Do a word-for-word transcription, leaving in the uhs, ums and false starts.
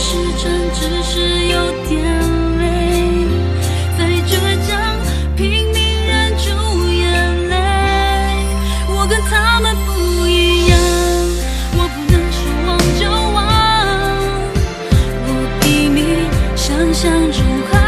时真只是有点累，在倔强拼命忍住眼泪。我跟他们不一样，我不能说忘就忘，我比你想象中还